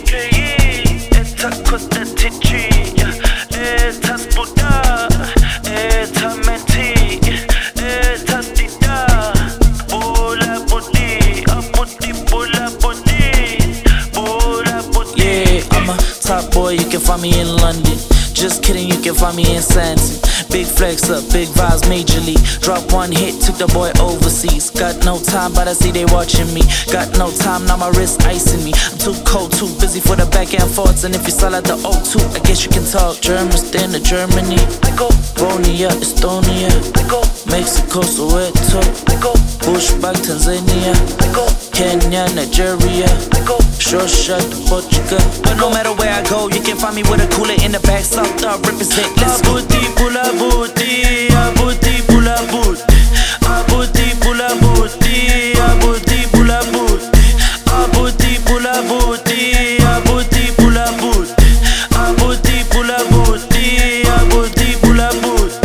Top boy, you can find me in London. Just kidding, you can find me in Santon. Big flex up, big vibes majorly. Drop one hit, took the boy overseas. Got no time, but I see they watching me. Got no time, now my wrist icing me. I'm too cold, too busy for the back and forths. And if you sell at the O2, I guess you can talk German, stand to Germany. I go Bonia, Estonia. I go Mexico, Soweto. I go Bushback, Tanzania. I go Kenya, Nigeria. I go Short shot to Portugal. But no matter where I go, you can find me with a cooler in the back. South Dog represent. Let's go. Abuti, pula buti, abuti, pula buti, abuti, pula buti, abuti, pula buti, abuti, pula buti, abuti, pula buti, abuti, pula buti, abuti, pula buti.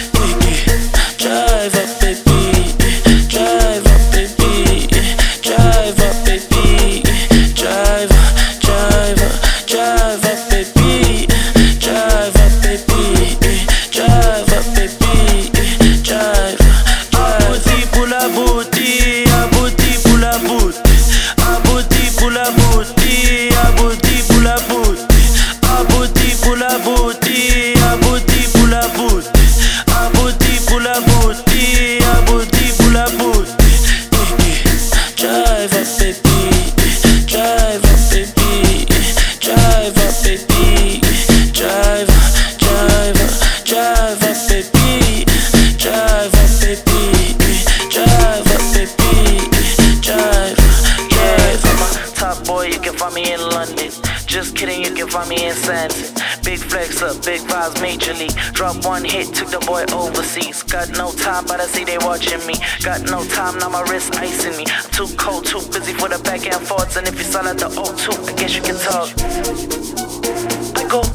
Drive up, baby, drive up, baby, drive up, baby, drive up, drive up, drive up, baby, drive up, baby, drive up, baby, drive. Abuti, pula buti, abuti, pula buti, abuti, pula buti, abuti, pula buti, abuti, pula buti, abuti, pula buti. Abuti, pula buti, abuti, pula buti. Drive up, baby, drive up, baby, drive up, baby, drive, drive, drive up, baby, drive up, baby, drive up, baby, drive. Yeah, I'm a top boy, you can find me in London. Just kidding, you can find me in Santon. Big flex up, big vibes majorly. Drop one hit, took the boy overseas. Got no time, but I see they watching me. Got no time, now my wrist icing me. I'm too cold, too busy for the back and forths. And if you sell at the O2, I guess you can talk. I go,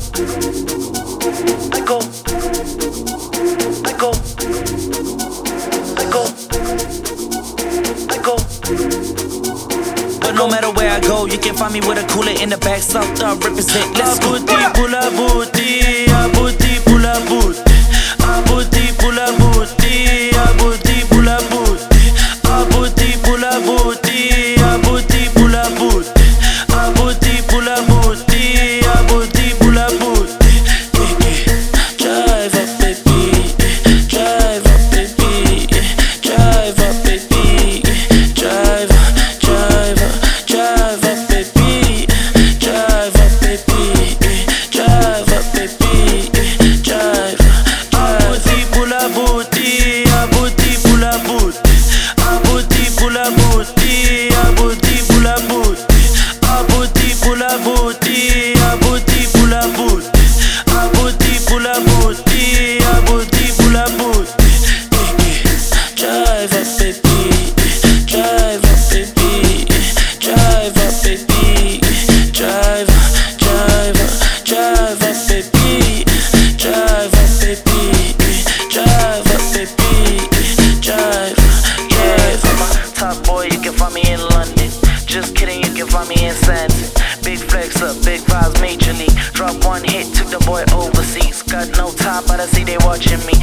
I go, I go, I go, I go. But no matter where I go, you can find me with a cooler in the back. South Dog represent. Let's go. Abuti, pula buti, abuti, pula buti, abuti, pula buti, abuti, pula buti, abuti, pula buti, abuti, pula buti, abuti, pula buti, abuti, pula buti. Drive up, baby, drive up, baby, drive up, baby, drive, drive, drive up, baby, drive up, baby, drive up, baby, drive. Abuti, pula buti, abuti, pula buti, abuti, pula buti, abuti, pula buti, abuti, pula buti, abuti, pula buti, abuti, pula buti, abuti, pula buti. Drive up, baby, drive up, baby, drive up, baby, drive, drive, drive up, baby, drive up, baby, drive up, baby, drive. Yeah, I'm a top boy, you can find me in London. Just kidding, you can find me in Santon. Big flex up, big vibes majorly. Drop one hit, took the boy overseas. Got no time, but I see they watching me.